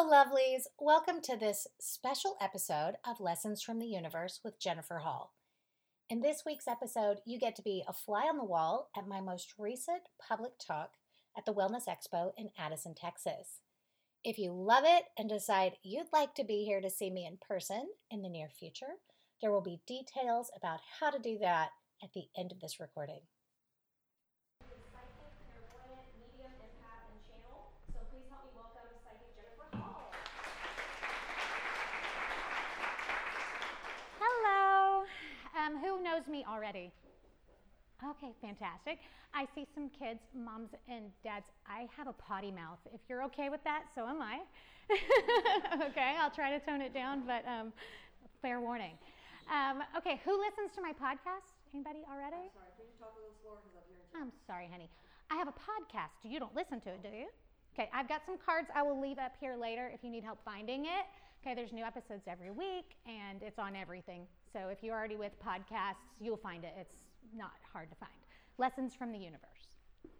Hello, lovelies. Welcome to this special episode of Lessons from the Universe with Jennifer Hall. In this week's episode, you get to be a fly on the wall at my most recent public talk at the Wellness Expo in Addison, Texas. If you love it and decide you'd like to be here to see me in person in the near future, there will be details about how to do that at the end of this recording. Hello. Who knows me already? Okay, fantastic. I see some kids, moms and dads. I have a potty mouth. If you're okay with that, so am I. Okay, I'll try to tone it down, but fair warning. Okay, who listens to my podcast? Anybody already? I'm sorry, can you talk a little slower because I'm hearing you. I'm sorry, honey. I have a podcast. You don't listen to it, do you? Okay, I've got some cards I will leave up here later if you need help finding it. Okay, there's new episodes every week, and it's on everything. So if you're already with podcasts, you'll find it. It's not hard to find. Lessons from the Universe.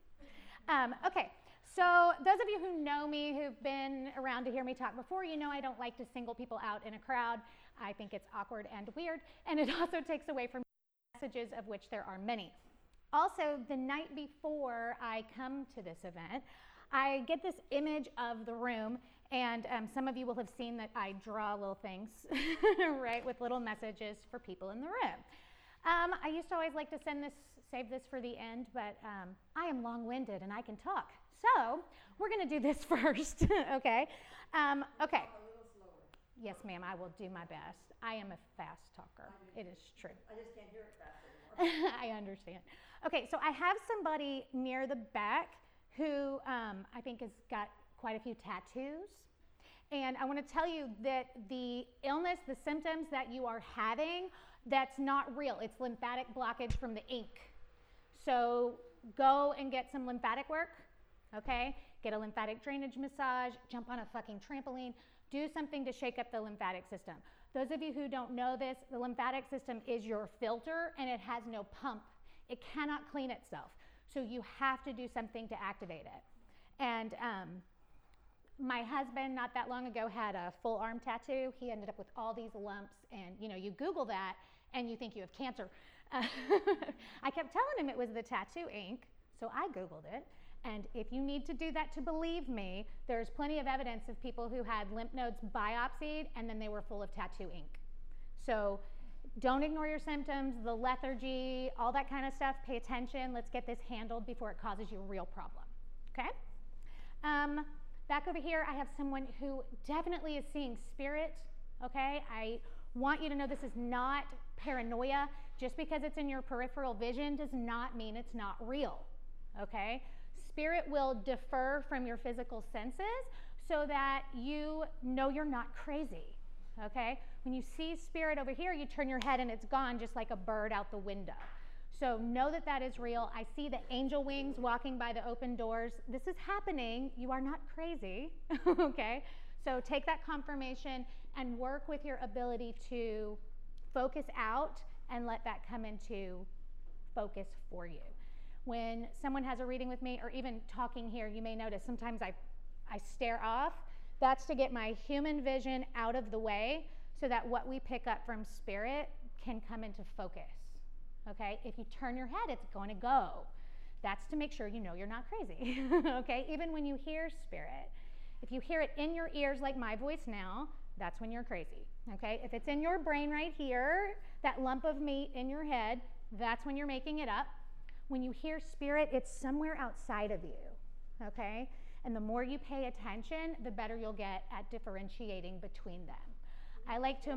Okay, so those of you who know me, who've been around to hear me talk before, you know I don't like to single people out in a crowd. I think it's awkward and weird, and it also takes away from messages, of which there are many. Also, the night before I come to this event, I get this image of the room, and some of you will have seen that I draw little things, right, with little messages for people in the room. I used to always like to save this for the end, but I am long-winded and I can talk. So we're going to do this first, okay? Okay. A little slower. Yes, ma'am, I will do my best. I am a fast talker. It is true. I just can't hear it fast anymore. I understand. Okay, so I have somebody near the back who I think has got quite a few tattoos. And I want to tell you that the illness, the symptoms that you are having, that's not real. It's lymphatic blockage from the ink. So go and get some lymphatic work, okay? Get a lymphatic drainage massage, jump on a fucking trampoline, do something to shake up the lymphatic system. Those of you who don't know this, the lymphatic system is your filter and it has no pump. It cannot clean itself. So you have to do something to activate it. And my husband, not that long ago, had a full arm tattoo. He ended up with all these lumps, and you Google that and you think you have cancer. I kept telling him it was the tattoo ink, so I Googled it. And if you need to do that to believe me, there's plenty of evidence of people who had lymph nodes biopsied and then they were full of tattoo ink. So don't ignore your symptoms, the lethargy, all that kind of stuff. Pay attention. Let's get this handled before it causes you a real problem, okay? Back over here, I have someone who definitely is seeing spirit, okay? I want you to know this is not paranoia. Just because it's in your peripheral vision does not mean it's not real, okay? Spirit will defer from your physical senses so that you know you're not crazy, okay? When you see spirit over here, you turn your head and it's gone just like a bird out the window. So know that that is real. I see the angel wings walking by the open doors. This is happening. You are not crazy, okay? So take that confirmation and work with your ability to focus out and let that come into focus for you. When someone has a reading with me or even talking here, you may notice sometimes I stare off. That's to get my human vision out of the way so that what we pick up from spirit can come into focus. Okay, if you turn your head, it's going to go. That's to make sure you know you're not crazy. Okay, even when you hear spirit, if you hear it in your ears like my voice now, that's when you're crazy. Okay, if it's in your brain right here, that lump of meat in your head, that's when you're making it up. When you hear spirit, it's somewhere outside of you. Okay, and the more you pay attention, the better you'll get at differentiating between them. I like to.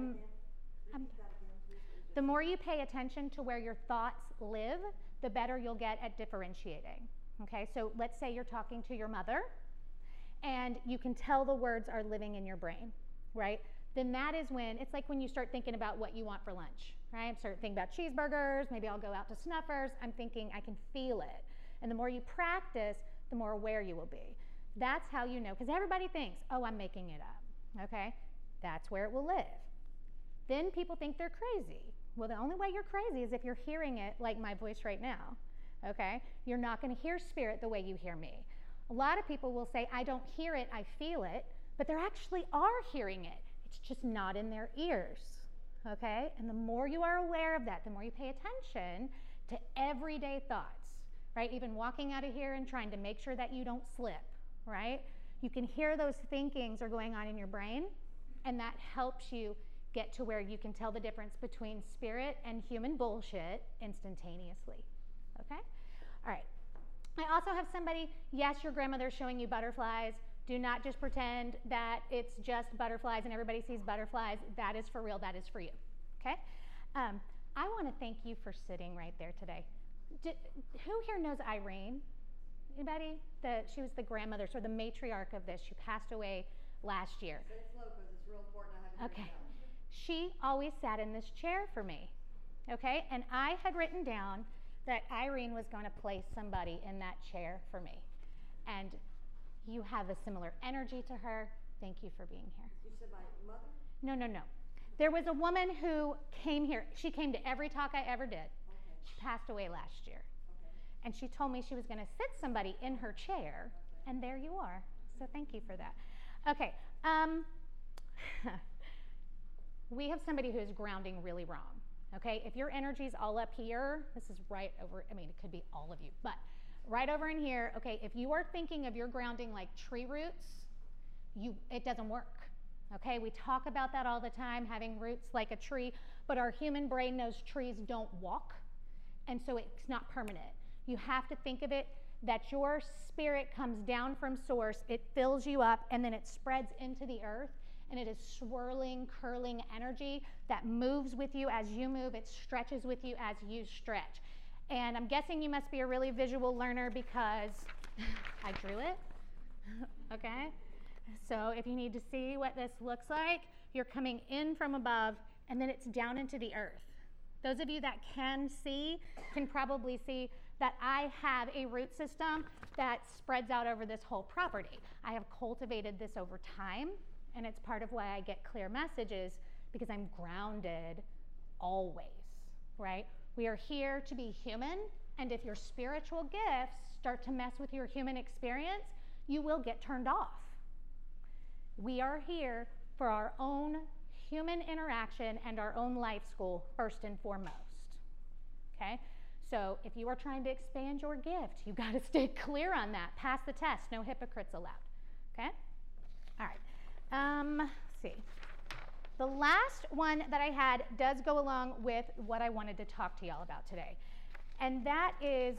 The more you pay attention to where your thoughts live, the better you'll get at differentiating. Okay, so let's say you're talking to your mother and you can tell the words are living in your brain, right? Then that is when, it's like when you start thinking about what you want for lunch, right? Start thinking about cheeseburgers, maybe I'll go out to Snuffers. I'm thinking I can feel it. And the more you practice, the more aware you will be. That's how you know, because everybody thinks, oh, I'm making it up, okay? That's where it will live. Then people think they're crazy. Well, the only way you're crazy is if you're hearing it like my voice right now, okay? You're not going to hear spirit the way you hear me. A lot of people will say, I don't hear it, I feel it. but they actually are hearing it. It's just not in their ears, okay? And the more you are aware of that, the more you pay attention to everyday thoughts, right? Even walking out of here and trying to make sure that you don't slip, right? You can hear those thinkings are going on in your brain, and that helps you get to where you can tell the difference between spirit and human bullshit instantaneously, okay? All right. I also have somebody, yes, your grandmother's showing you butterflies. Do not just pretend that it's just butterflies and everybody sees butterflies. That is for real. That is for you, okay? I want to thank you for sitting right there today. Who here knows Irene? Anybody? She was the grandmother, sort of the matriarch of this. She passed away last year. Say it slow because it's real important. I have it Okay. written down. She always sat in this chair for me, okay? And I had written down that Irene was going to place somebody in that chair for me. And you have a similar energy to her. Thank you for being here. You said my mother? No. There was a woman who came here. She came to every talk I ever did. Okay. She passed away last year. Okay. And she told me she was going to sit somebody in her chair, and there you are. So thank you for that. Okay. We have somebody who is grounding really wrong. Okay, if your energy's all up here, this is right over, I mean, it could be all of you, but right over in here, okay, if you are thinking of your grounding like tree roots, it doesn't work. Okay, we talk about that all the time, having roots like a tree, but our human brain knows trees don't walk, and so it's not permanent. You have to think of it that your spirit comes down from source, it fills you up, and then it spreads into the earth, and it is swirling, curling energy that moves with you as you move. It stretches with you as you stretch. And I'm guessing you must be a really visual learner because I drew it, okay? So if you need to see what this looks like, you're coming in from above, and then it's down into the earth. Those of you that can see can probably see that I have a root system that spreads out over this whole property. I have cultivated this over time, and it's part of why I get clear messages, because I'm grounded always, right? We are here to be human, and if your spiritual gifts start to mess with your human experience, you will get turned off. We are here for our own human interaction and our own life school, first and foremost, okay? So if you are trying to expand your gift, you've got to stay clear on that. Pass the test, no hypocrites allowed, okay? All right. Let's see. The last one that I had does go along with what I wanted to talk to y'all about today. And that is,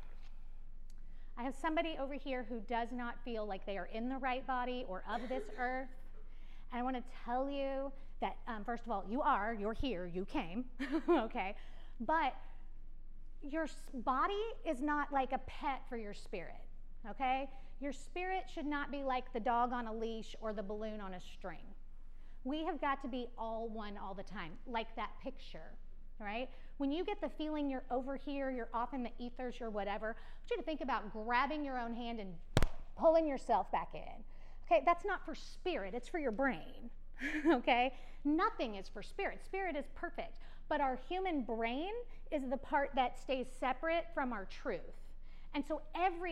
I have somebody over here who does not feel like they are in the right body or of this earth. And I want to tell you that, first of all, you're here, you came, okay? But your body is not like a pet for your spirit, okay? Your spirit should not be like the dog on a leash or the balloon on a string. We have got to be all one all the time, like that picture, right? When you get the feeling you're over here, you're off in the ethers, you're whatever, I want you to think about grabbing your own hand and pulling yourself back in. Okay, that's not for spirit, it's for your brain, okay? Nothing is for spirit. Spirit is perfect, but our human brain is the part that stays separate from our truth. And so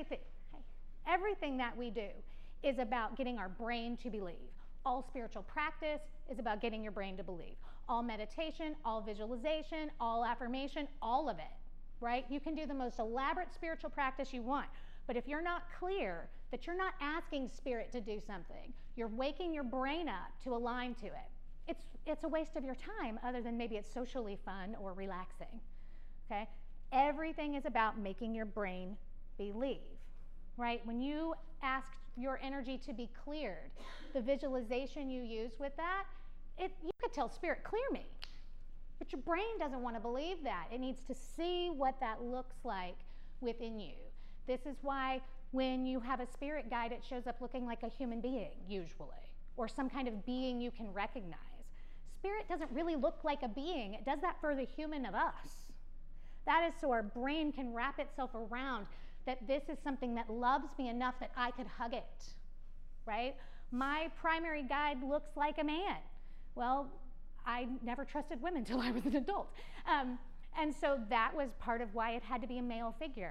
everything that we do is about getting our brain to believe. All spiritual practice is about getting your brain to believe. All meditation, all visualization, all affirmation, all of it, right? You can do the most elaborate spiritual practice you want, but if you're not clear that you're not asking spirit to do something, you're waking your brain up to align to it, it's a waste of your time, other than maybe it's socially fun or relaxing, okay? Everything is about making your brain believe, right? When you ask your energy to be cleared, the visualization you use with that, you could tell spirit, clear me. But your brain doesn't want to believe that. It needs to see what that looks like within you. This is why when you have a spirit guide, it shows up looking like a human being, usually, or some kind of being you can recognize. Spirit doesn't really look like a being. It does that for the human of us. That is so our brain can wrap itself around that this is something that loves me enough that I could hug it, right? My primary guide looks like a man. Well, I never trusted women until I was an adult. And so that was part of why it had to be a male figure,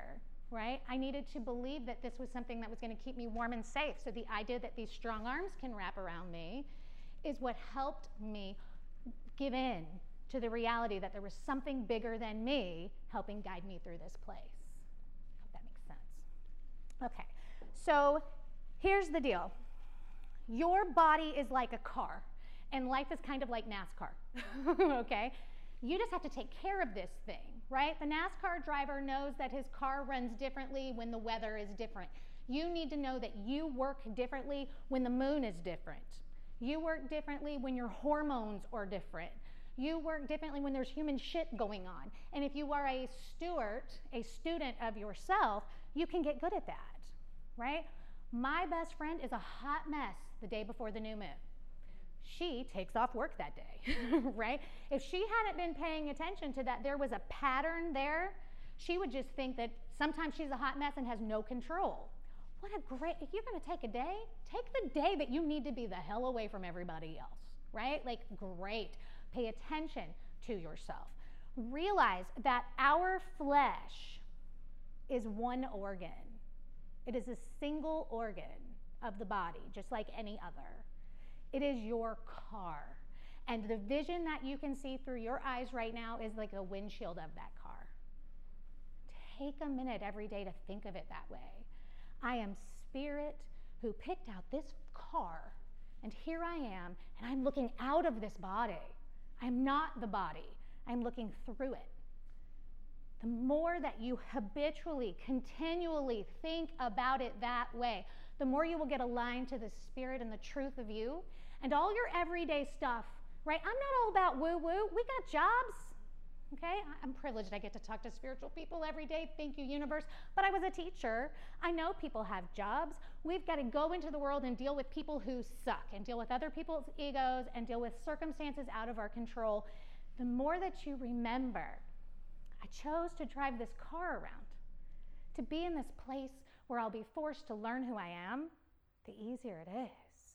right? I needed to believe that this was something that was going to keep me warm and safe. So the idea that these strong arms can wrap around me is what helped me give in to the reality that there was something bigger than me helping guide me through this place. I hope that makes sense. Okay, so here's the deal. Your body is like a car, and life is kind of like NASCAR, okay? You just have to take care of this thing, right? The NASCAR driver knows that his car runs differently when the weather is different. You need to know that you work differently when the moon is different. You work differently when your hormones are different. You work differently when there's human shit going on. And if you are a student of yourself, you can get good at that, right? My best friend is a hot mess the day before the new moon. She takes off work that day, right? If she hadn't been paying attention to that, there was a pattern there, she would just think that sometimes she's a hot mess and has no control. If you're gonna take a day, take the day that you need to be the hell away from everybody else, right? Like, great. Pay attention to yourself. Realize that our flesh is one organ. It is a single organ of the body, just like any other. It is your car. And the vision that you can see through your eyes right now is like a windshield of that car. Take a minute every day to think of it that way. I am spirit who picked out this car, and here I am, and I'm looking out of this body. I'm not the body. I'm looking through it. The more that you habitually, continually think about it that way, the more you will get aligned to the spirit and the truth of you and all your everyday stuff, right? I'm not all about woo-woo. We got jobs, okay? I'm privileged I get to talk to spiritual people every day. Thank you, universe. But I was a teacher. I know people have jobs. We've got to go into the world and deal with people who suck and deal with other people's egos and deal with circumstances out of our control. The more that you remember, I chose to drive this car around, to be in this place where I'll be forced to learn who I am, the easier it is.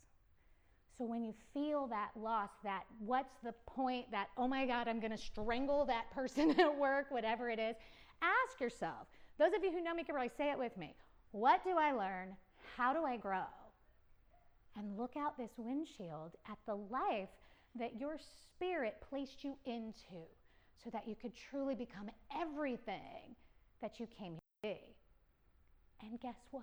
So when you feel that loss, that what's the point, that, oh my God, I'm gonna strangle that person at work, whatever it is, ask yourself, those of you who know me can probably say it with me, what do I learn? How do I grow? And look out this windshield at the life that your spirit placed you into so that you could truly become everything that you came here to be. And guess what?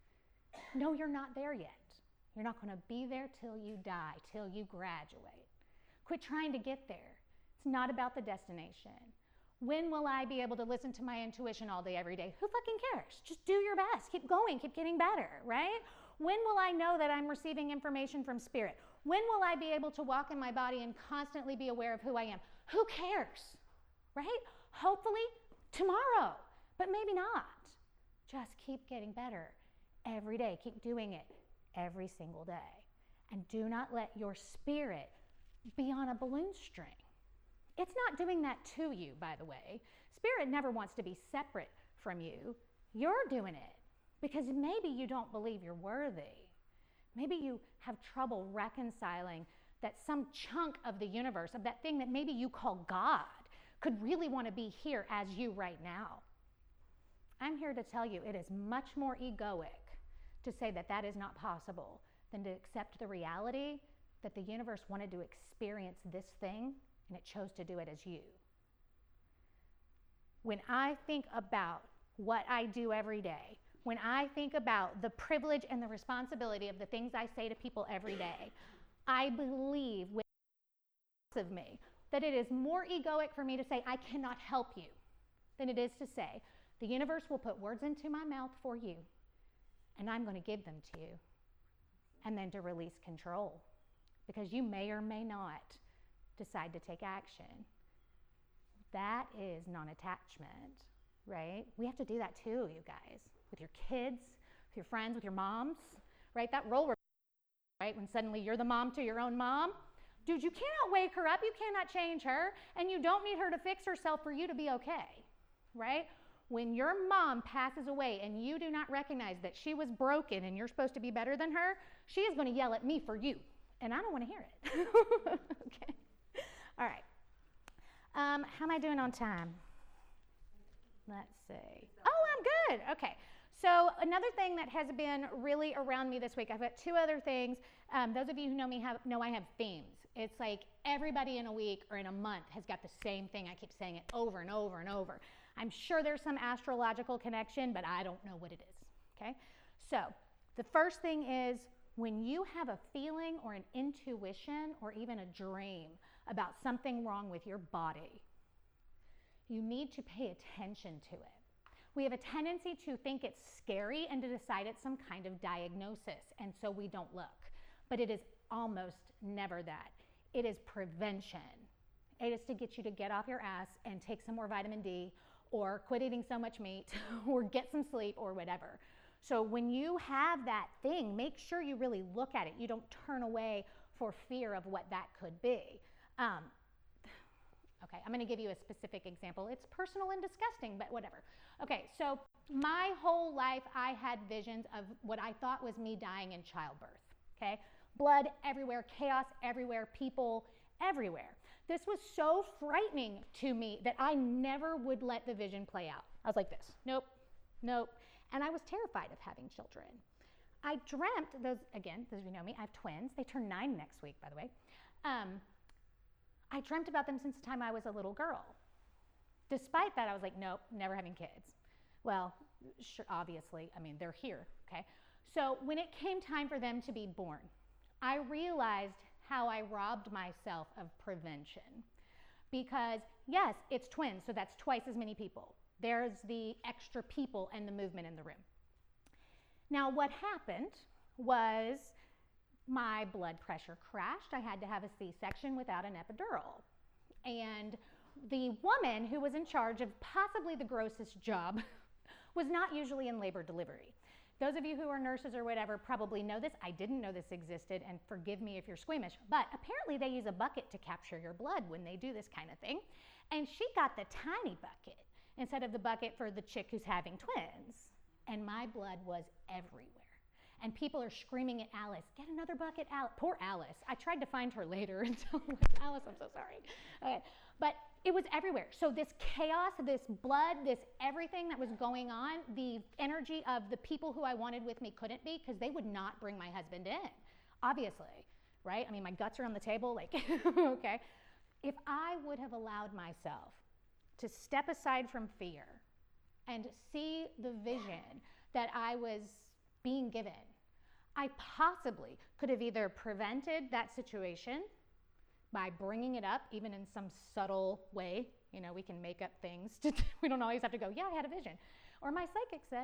No, you're not there yet. You're not going to be there till you die, till you graduate. Quit trying to get there. It's not about the destination. When will I be able to listen to my intuition all day, every day? Who fucking cares? Just do your best. Keep going. Keep getting better, right? When will I know that I'm receiving information from spirit? When will I be able to walk in my body and constantly be aware of who I am? Who cares, right? Hopefully tomorrow, but maybe not. Just keep getting better every day. Keep doing it every single day. And do not let your spirit be on a balloon string. It's not doing that to you, by the way. Spirit never wants to be separate from you. You're doing it because maybe you don't believe you're worthy. Maybe you have trouble reconciling that some chunk of the universe, of that thing that maybe you call God, could really want to be here as you right now. I'm here to tell you it is much more egoic to say that that is not possible than to accept the reality that the universe wanted to experience this thing and it chose to do it as you. When I think about what I do every day, when I think about the privilege and the responsibility of the things I say to people every day, I believe with of me that it is more egoic for me to say I cannot help you than it is to say the universe will put words into my mouth for you and I'm going to give them to you, and then to release control, because you may or may not decide to take action. That is non-attachment, right? We have to do that too, you guys, with your kids, with your friends, with your moms, right? That role, right? When suddenly you're the mom to your own mom. Dude, you cannot wake her up, you cannot change her, and you don't need her to fix herself for you to be okay, right? When your mom passes away and you do not recognize that she was broken and you're supposed to be better than her, she is going to yell at me for you, and I don't want to hear it. Okay. All right. How am I doing on time? Let's see. Oh, I'm good. Okay. So another thing that has been really around me this week, I've got two other things. Those of you who know me know I have themes. It's like everybody in a week or in a month has got the same thing. I keep saying it over and over and over. I'm sure there's some astrological connection, but I don't know what it is. Okay? So the first thing is when you have a feeling or an intuition or even a dream about something wrong with your body, you need to pay attention to it. We have a tendency to think it's scary and to decide it's some kind of diagnosis, and so we don't look. But it is almost never that. It is prevention. It is to get you to get off your ass and take some more vitamin D or quit eating so much meat or get some sleep or whatever. So when you have that thing, make sure you really look at it. You don't turn away for fear of what that could be. Okay, I'm going to give you a specific example. It's personal and disgusting, but whatever. Okay, so my whole life I had visions of what I thought was me dying in childbirth. Okay, blood everywhere, chaos everywhere, people everywhere. This was so frightening to me that I never would let the vision play out. I was like this, nope, nope. And I was terrified of having children. I dreamt, those of you know me, I have twins. They turn 9 next week, by the way. I dreamt about them since the time I was a little girl. Despite that, I was like, nope, never having kids. Well, sure, obviously, I mean, they're here, okay? So when it came time for them to be born, I realized how I robbed myself of prevention. Because yes, it's twins, so that's twice as many people. There's the extra people and the movement in the room. Now, what happened was my blood pressure crashed. I had to have a C-section without an epidural. And the woman who was in charge of possibly the grossest job was not usually in labor delivery. Those of you who are nurses or whatever probably know this. I didn't know this existed, and forgive me if you're squeamish, but apparently they use a bucket to capture your blood when they do this kind of thing. And she got the tiny bucket instead of the bucket for the chick who's having twins. And my blood was everywhere. And people are screaming at Alice, get another bucket, Alice. Poor Alice. I tried to find her later and tell her, Alice, I'm so sorry. Okay. But it was everywhere. So this chaos, this blood, this everything that was going on, the energy of the people who I wanted with me couldn't be because they would not bring my husband in, obviously, right? I mean, my guts are on the table, like, okay. If I would have allowed myself to step aside from fear and see the vision that I was being given, I possibly could have either prevented that situation by bringing it up, even in some subtle way. You know, we can make up things. We don't always have to go, yeah, I had a vision. Or my psychic said.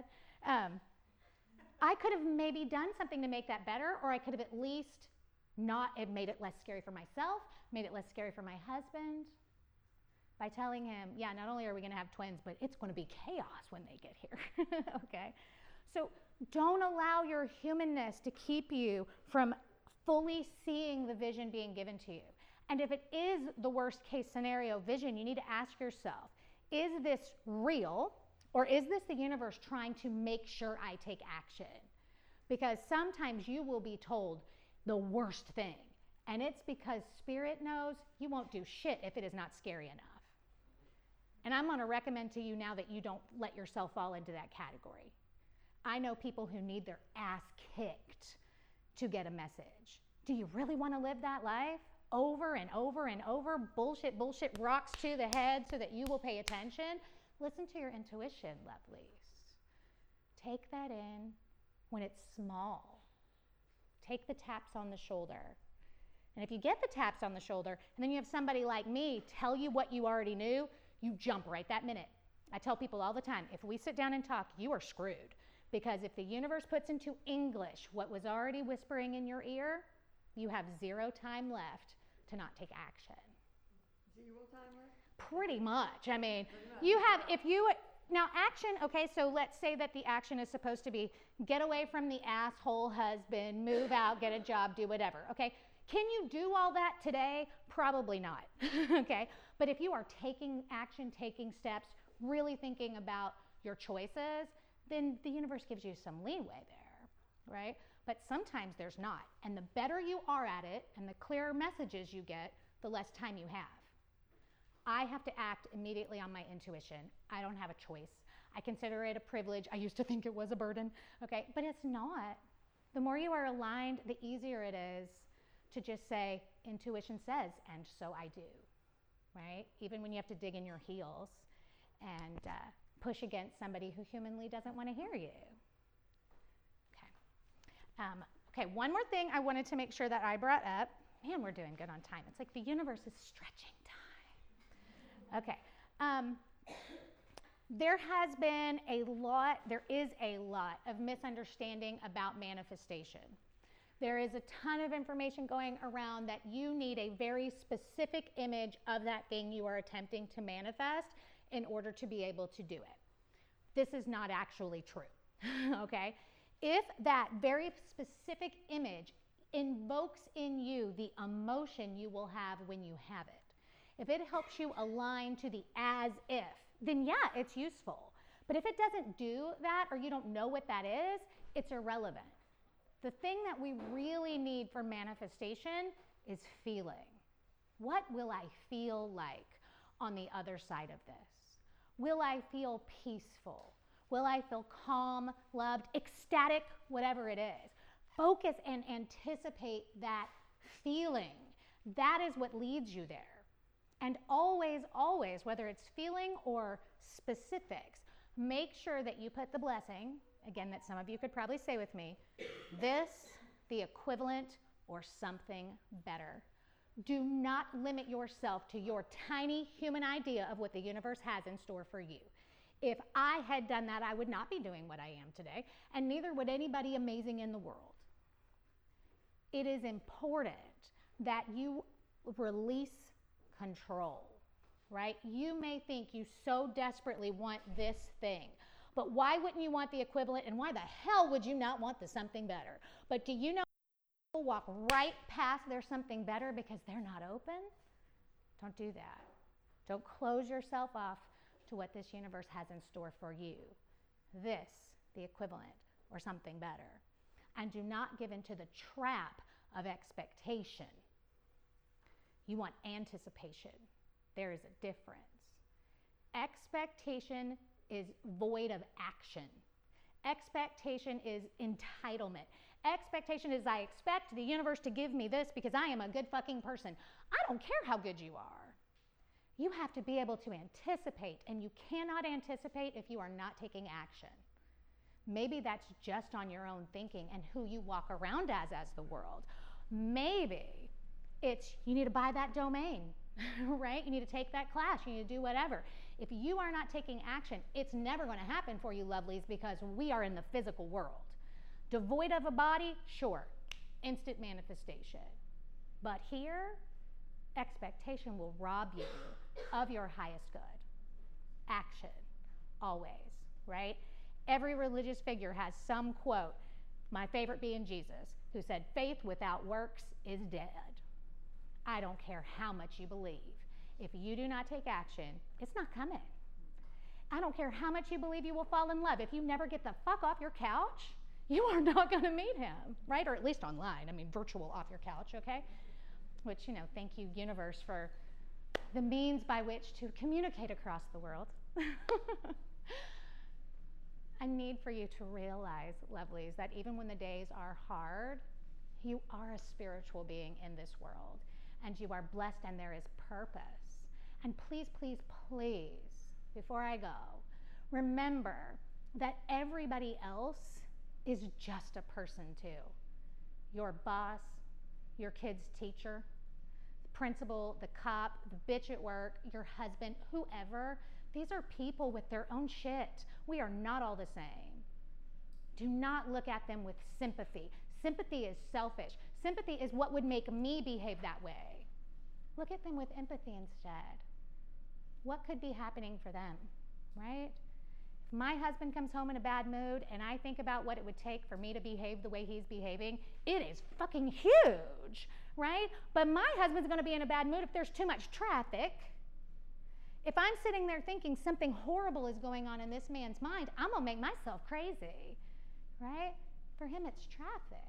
I could have maybe done something to make that better, or I could have at least not have made it less scary for myself, made it less scary for my husband, by telling him, yeah, not only are we going to have twins, but it's going to be chaos when they get here. Okay? So don't allow your humanness to keep you from fully seeing the vision being given to you. And if it is the worst case scenario vision, you need to ask yourself, is this real, or is this the universe trying to make sure I take action? Because sometimes you will be told the worst thing, and it's because Spirit knows you won't do shit if it is not scary enough. And I'm going to recommend to you now that you don't let yourself fall into that category. I know people who need their ass kicked to get a message. Do you really want to live that life? Over and over and over, bullshit, rocks to the head so that you will pay attention? Listen to your intuition, lovelies. Take that in when it's small. Take the taps on the shoulder. And if you get the taps on the shoulder, and then you have somebody like me tell you what you already knew, you jump right that minute. I tell people all the time, if we sit down and talk, you are screwed. Because if the universe puts into English what was already whispering in your ear, you have 0 time left to not take action. 0 time left? Pretty much. I mean, you have, now action, okay, so let's say that the action is supposed to be get away from the asshole husband, move out, get a job, do whatever, okay? Can you do all that today? Probably not, okay? But if you are taking action, taking steps, really thinking about your choices, then the universe gives you some leeway there, right? But sometimes there's not. And the better you are at it and the clearer messages you get, the less time you have. I have to act immediately on my intuition. I don't have a choice. I consider it a privilege. I used to think it was a burden, okay? But it's not. The more you are aligned, the easier it is to just say, intuition says, and so I do, right? Even when you have to dig in your heels and push against somebody who humanly doesn't want to hear you. Okay, one more thing I wanted to make sure that I brought up. Man, we're doing good on time. It's like the universe is stretching time. Okay. There is a lot of misunderstanding about manifestation. There is a ton of information going around that you need a very specific image of that thing you are attempting to manifest in order to be able to do it. This is not actually true, okay? If that very specific image invokes in you the emotion you will have when you have it, if it helps you align to the as if, then yeah, it's useful. But if it doesn't do that, or you don't know what that is, it's irrelevant. The thing that we really need for manifestation is feeling. What will I feel like on the other side of this? Will I feel peaceful? Will I feel calm, loved, ecstatic, whatever it is? Focus and anticipate that feeling. That is what leads you there. And always, always, whether it's feeling or specifics, make sure that you put the blessing, again, that some of you could probably say with me, this, the equivalent, or something better. Do not limit yourself to your tiny human idea of what the universe has in store for you. If I had done that, I would not be doing what I am today, and neither would anybody amazing in the world. It is important that you release control, right? You may think you so desperately want this thing, but why wouldn't you want the equivalent, and why the hell would you not want the something better? But do you know people walk right past their something better because they're not open? Don't do that. Don't close yourself off to what this universe has in store for you. This, the equivalent, or something better. And do not give into the trap of expectation. You want anticipation. There is a difference. Expectation is void of action. Expectation is entitlement. Expectation is, I expect the universe to give me this because I am a good fucking person. I don't care how good you are. You have to be able to anticipate, and you cannot anticipate if you are not taking action. Maybe that's just on your own thinking and who you walk around as the world. Maybe it's you need to buy that domain, right? You need to take that class, you need to do whatever. If you are not taking action, it's never going to happen for you, lovelies, because we are in the physical world. Devoid of a body, sure, instant manifestation. But here, expectation will rob you of your highest good. Action, always, right? Every religious figure has some quote, my favorite being Jesus, who said, faith without works is dead. I don't care how much you believe. If you do not take action, it's not coming. I don't care how much you believe you will fall in love. If you never get the fuck off your couch, you are not going to meet him, right? Or at least online. I mean, virtual off your couch, okay? Which, thank you, universe, for the means by which to communicate across the world. I need for you to realize, lovelies, that even when the days are hard, you are a spiritual being in this world, and you are blessed, and there is purpose. And please, please, please, before I go, remember that everybody else is just a person too. Your boss, your kid's teacher, the principal, the cop, the bitch at work, your husband, whoever. These are people with their own shit. We are not all the same. Do not look at them with sympathy. Sympathy is selfish. Sympathy is what would make me behave that way. Look at them with empathy instead. What could be happening for them, right? If my husband comes home in a bad mood and I think about what it would take for me to behave the way he's behaving, it is fucking huge, right? But my husband's gonna be in a bad mood if there's too much traffic. If I'm sitting there thinking something horrible is going on in this man's mind, I'm gonna make myself crazy, right? For him, it's traffic,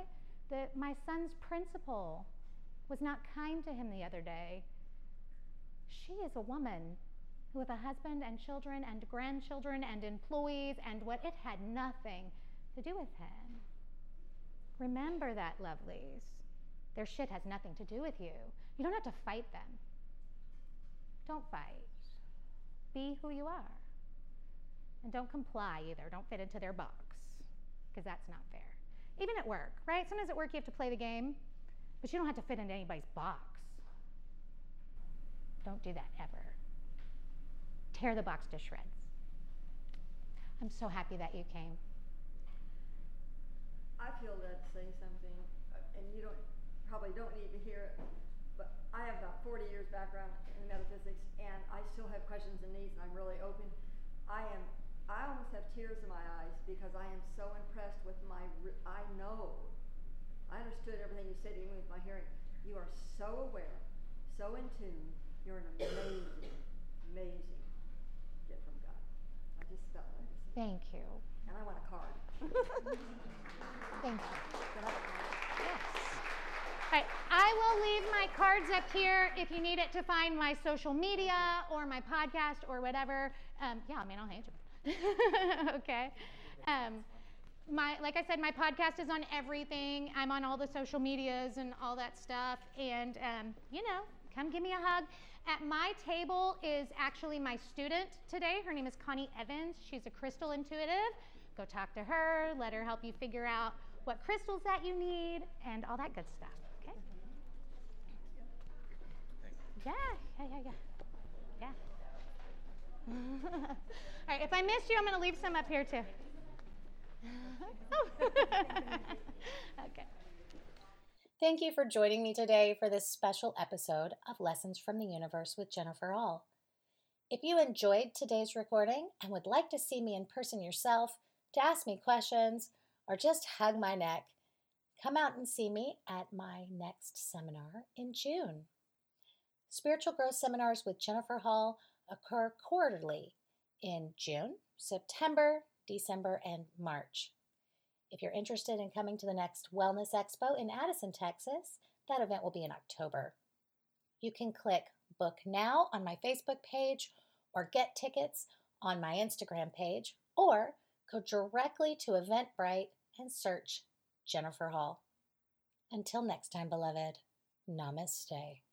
right? My son's principal was not kind to him the other day She is a woman with a husband and children and grandchildren and employees, and what it had nothing to do with him. Remember that, lovelies. Their shit has nothing to do with you. You don't have to fight them. Don't fight. Be who you are. And don't comply either. Don't fit into their box, because that's not fair. Even at work, right? Sometimes at work you have to play the game, but you don't have to fit into anybody's box. Don't do that ever. Tear the box to shreds. I'm so happy that you came. I feel led to say something, and you probably don't need to hear it, but I have about 40 years background in metaphysics, and I still have questions and needs, and I'm really open. I almost have tears in my eyes because I am so impressed with I understood everything you said, even with my hearing. You are so aware, so in tune. You're an amazing gift from God. I just felt like it. Thank you. And I want a card. Thank you. Can I have a card? Yes. All right, I will leave my cards up here if you need it to find my social media or my podcast or whatever. I'll hand you. Okay. Like I said, my podcast is on everything. I'm on all the social medias and all that stuff. And, come give me a hug. At my table is actually my student today. Her name is Connie Evans. She's a crystal intuitive. Go talk to her. Let her help you figure out what crystals that you need and all that good stuff. Okay? Yeah. All right, if I missed you, I'm going to leave some up here too. Okay. Thank you for joining me today for this special episode of Lessons from the Universe with Jennifer Hall. If you enjoyed today's recording and would like to see me in person yourself, to ask me questions, or just hug my neck, come out and see me at my next seminar in June. Spiritual Growth Seminars with Jennifer Hall occur quarterly in June, September, December, and March. If you're interested in coming to the next Wellness Expo in Addison, Texas, that event will be in October. You can click Book Now on my Facebook page or get tickets on my Instagram page, or go directly to Eventbrite and search Jennifer Hall. Until next time, beloved, namaste.